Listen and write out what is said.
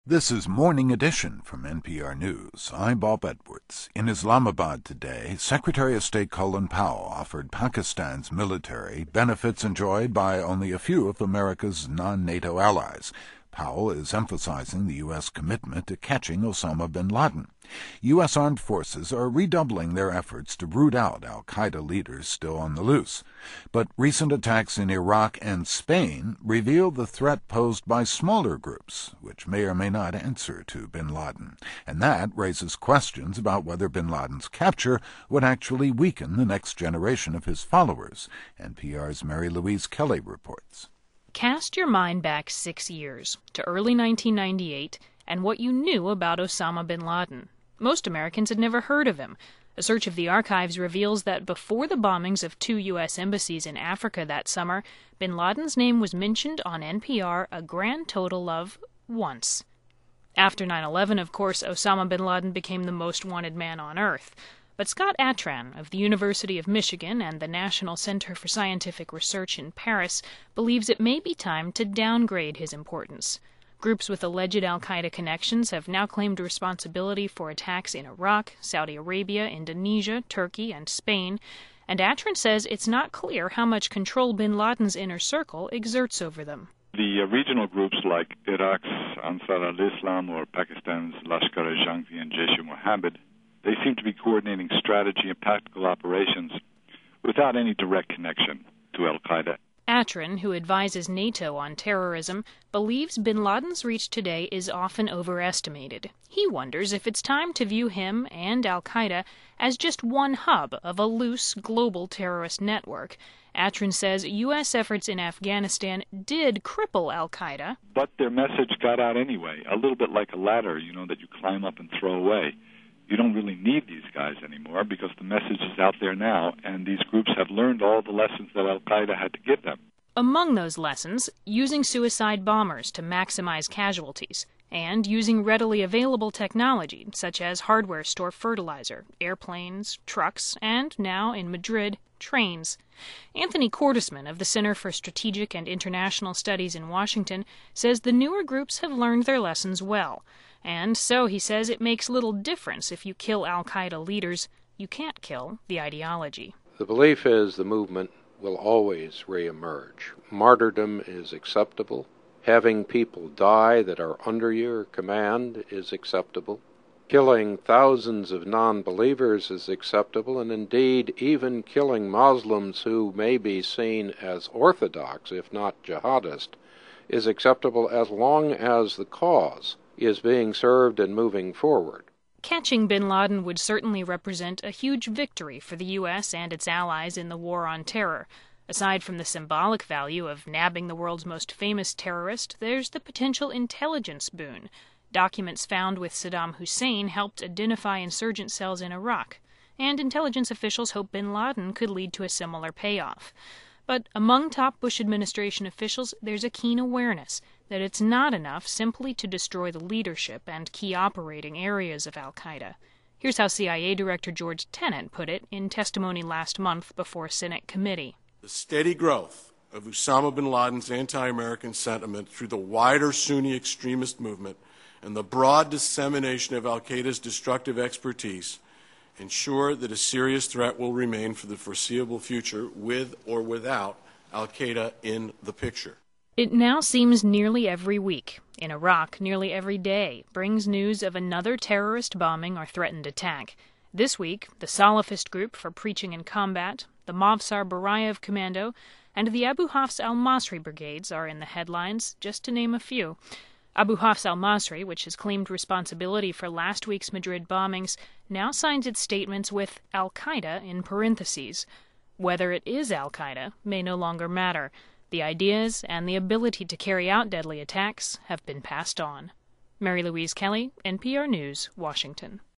This is Morning Edition from NPR News. I'm Bob Edwards. In Islamabad today, Secretary of State Colin Powell offered Pakistan's military benefits enjoyed by only a few of America's non-NATO allies. Powell is emphasizing the U.S. commitment to catching Osama bin Laden. U.S. armed forces are redoubling their efforts to root out al-Qaeda leaders still on the loose. But recent attacks in Iraq and Spain reveal the threat posed by smaller groups, which may or may not answer to bin Laden. And that raises questions about whether bin Laden's capture would actually weaken the next generation of his followers. NPR's Mary Louise Kelly reports. Cast your mind back 6 years, to early 1998, and what you knew about Osama bin Laden. Most Americans had never heard of him. A search of the archives reveals that before the bombings of 2 U.S. embassies in Africa that summer, bin Laden's name was mentioned on NPR a grand total of once. After 9/11, of course, Osama bin Laden became the most wanted man on Earth. But Scott Atran of the University of Michigan and the National Center for Scientific Research in Paris believes it may be time to downgrade his importance. Groups with alleged al-Qaeda connections have now claimed responsibility for attacks in Iraq, Saudi Arabia, Indonesia, Turkey, and Spain, and Atran says it's not clear how much control bin Laden's inner circle exerts over them. The regional groups like Iraq's Ansar al-Islam or Pakistan's Lashkar-e-Jhangvi and Jaish-e-Mohammed, they seem to be coordinating strategy and tactical operations without any direct connection to al-Qaeda. Atran, who advises NATO on terrorism, believes bin Laden's reach today is often overestimated. He wonders if it's time to view him and al-Qaeda as just one hub of a loose global terrorist network. Atran says U.S. efforts in Afghanistan did cripple al-Qaeda. But their message got out anyway, a little bit like a ladder, that you climb up and throw away. You don't really need these guys anymore because the message is out there now, and these groups have learned all the lessons that al-Qaeda had to give them. Among those lessons, using suicide bombers to maximize casualties, and using readily available technology such as hardware store fertilizer, airplanes, trucks, and now in Madrid, trains. Anthony Cordesman of the Center for Strategic and International Studies in Washington says the newer groups have learned their lessons well. And so, he says, it makes little difference if you kill al-Qaeda leaders. You can't kill the ideology. The belief is the movement will always reemerge. Martyrdom is acceptable. Having people die that are under your command is acceptable. Killing thousands of non-believers is acceptable, and indeed even killing Muslims who may be seen as orthodox, if not jihadist, is acceptable as long as the cause is being served and moving forward. Catching bin Laden would certainly represent a huge victory for the U.S. and its allies in the war on terror. Aside from the symbolic value of nabbing the world's most famous terrorist, there's the potential intelligence boon. Documents found with Saddam Hussein helped identify insurgent cells in Iraq, and intelligence officials hope bin Laden could lead to a similar payoff. But among top Bush administration officials, there's a keen awareness that it's not enough simply to destroy the leadership and key operating areas of al-Qaeda. Here's how CIA Director George Tenet put it in testimony last month before a Senate committee. The steady growth of Osama bin Laden's anti-American sentiment through the wider Sunni extremist movement and the broad dissemination of al-Qaeda's destructive expertise ensure that a serious threat will remain for the foreseeable future with or without al-Qaeda in the picture. It now seems nearly every week, in Iraq nearly every day, brings news of another terrorist bombing or threatened attack. This week, the Salafist Group for Preaching and Combat, the Mavsar Barayev Commando, and the Abu Hafs al-Masri brigades are in the headlines, just to name a few. Abu Hafs al-Masri, which has claimed responsibility for last week's Madrid bombings, now signs its statements with al-Qaeda in parentheses. Whether it is al-Qaeda may no longer matter. The ideas and the ability to carry out deadly attacks have been passed on. Mary Louise Kelly, NPR News, Washington.